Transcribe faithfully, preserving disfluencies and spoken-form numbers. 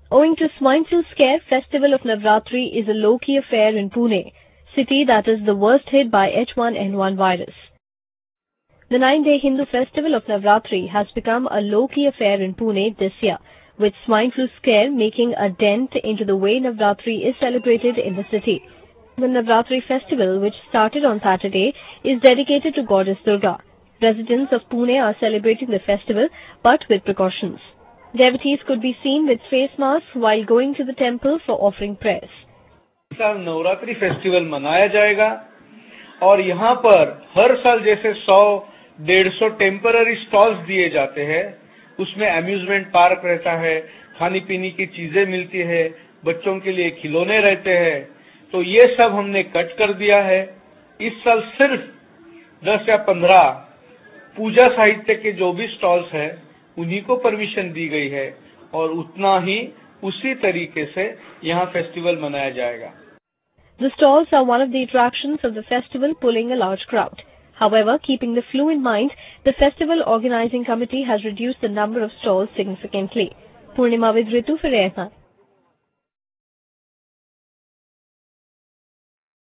Owing to swine flu scare, Festival of Navratri is a low-key affair in Pune, city that is the worst hit by H one N one virus. The nine-day Hindu Festival of Navratri has become a low-key affair in Pune this year, with swine flu scare making a dent into the way Navratri is celebrated in the city. The Navratri festival, which started on Saturday, is dedicated to Goddess Durga. Residents of Pune are celebrating the festival, but with precautions. Devotees could be seen with face masks while going to the temple for offering prayers. Navratri festival मनाया जाएगा और यहाँ पर हर साल जैसे सौ डेढ़ सौ टेम्पररी स्टॉल्स दिए जाते हैं, उसमें अम्यूजमेंट पार्क रहता है, खाने पीने की चीजें मिलती है, बच्चों के लिए खिलौने रहते हैं, तो ये सब हमने कट कर दिया है। इस साल सिर्फ दस या पंद्रह पूजा साहित्य के जो भी स्टॉल्स हैं उन्हीं को परमिशन दी गई है और उतना ही उसी तरीके से यहाँ फेस्टिवल मनाया जाएगा। The stalls are one of the attractions of the festival, pulling a large crowd. However, keeping the flu in mind, the festival organizing committee has reduced the number of stalls significantly. Purnima with Ritu for Airman.